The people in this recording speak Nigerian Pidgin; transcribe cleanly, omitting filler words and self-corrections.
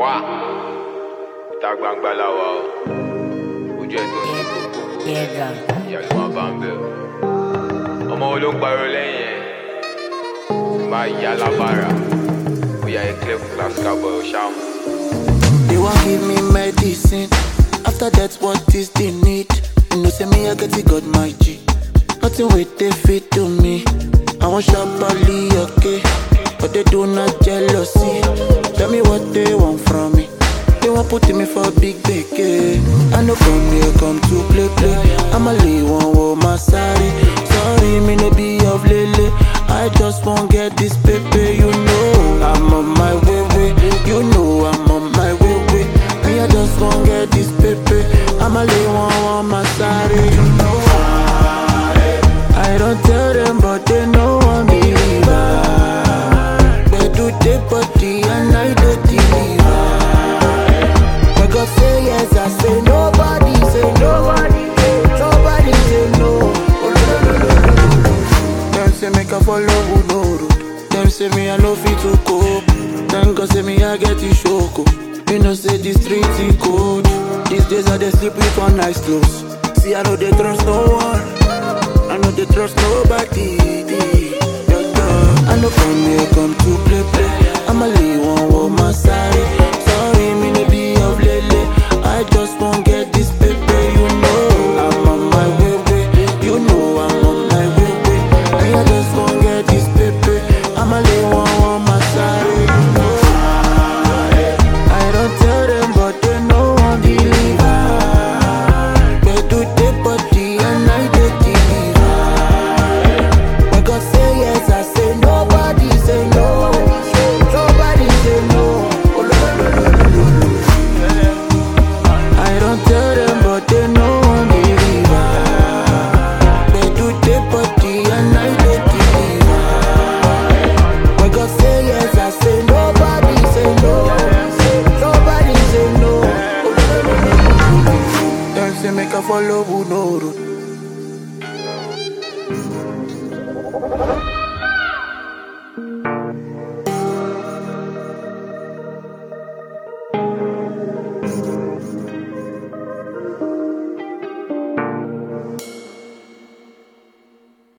Wá, ìta gbangba la wà o. Ojú ẹ̀ tó ń ṣe gbogbo. Ìyá ló máa bá ń bẹ̀ o. Ọmọ wo ló ń pariwo lẹ́yìn ẹ̀? Máa yá lábàrà. Bóyá ẹ clear fún class cowboy o ṣáà. They wan give me medicine. After that, what is the need? You know, say me, I get it, got my G. Nothing with they fit to me. I want sharply, okay. But they do not jealousy. Tell me what they want from me. They want putting me for big beke. I know come here, come to play. I'ma lay one with my sorry. Sorry, me no be of lele. I just won't get this paper, you know. I'm on my way. You know I'm on my way. Me, I just won't get this paper. I'ma lay one with my sorry, you know. I don't tell them, but they know I'm believer. They do the body and I do deliver. When God say yes, I say nobody say nobody. Nobody say no. Them say make I follow who no road. Them say me I no fit to cope. Then God say me I get it shoko. You know say the streets in code. These days I dey sleep with one nice clothes. See I know they trust no one. I know they trust nobody. I know come here, come to play. I'ma lay one with my side. Sorry, me no be of lele. I just won't get this paper, you know. I'm on my way. You know I'm on my way. I just won't get this paper. I'ma lay one with my side, you know. I don't tell them, but they know I'm believer. They do the body and I do deliver. When God say yes, I say nobody say no. Nobody say no. I don't tell them, but they know I'm believer. They do the body and I do deliver. When God say yes, I say nobody say no. Nobody say no. Them say make I follow who no road.